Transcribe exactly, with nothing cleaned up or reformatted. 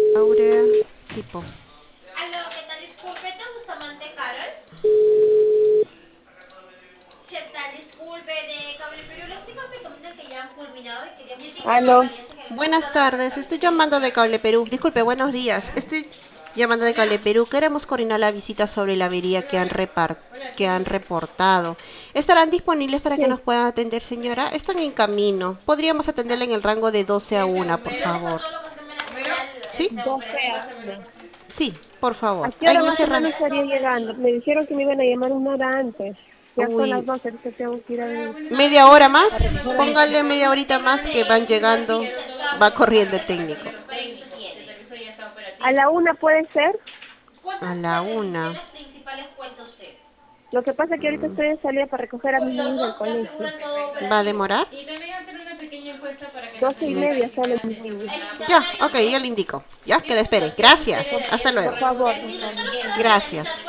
Aurea, tipo. Aló, ¿qué tal? Disculpe, ¿te Bustamante Carol? ¿Qué tal? Disculpe, de Cable Perú. Los chicos me comentan que ya han culminado y quería confirmar la Aló, validez en el Buenas computador. tardes, estoy llamando de Cable Perú. Disculpe, buenos días. Estoy llamando de Cable Perú. Queremos coordinar la visita sobre la avería que han repar- que han reportado. ¿Estarán disponibles para que sí, nos puedan atender, señora? Están en camino. Podríamos atenderla en el rango de doce a una, por Pero eso favor. no lo confirma la general ¿Sí? esta doce operación. a una. Sí, por ¿A favor. qué hora En más ese o rango. menos estaría llegando? Me dijeron que me iban a llamar una hora antes. Ya son las Uy, doce, ahorita tengo que ir a, media hora a más. recoger a mis Póngale hijos. media horita más que van llegando. Va corriendo el técnico. ¿A la una puede ser? A ¿Cuántas la una. pretensiones principales cuenta usted? Lo que pasa es que ahorita estoy en salida para recoger a mis Los niños del dos ya colegio. aseguran todo ¿Va a operativo. demorar? Y también hacer una pequeña encuesta para que nos Doce y ayude a media verificar salen la mis niños. atención. ¿El Ya, internamiento? ok, yo le indico. Ya, ¿Qué que le espere. puntuación Gracias. usted le Hasta daría? Por luego. favor, El por minuto favor. no se va a finalizar Gracias.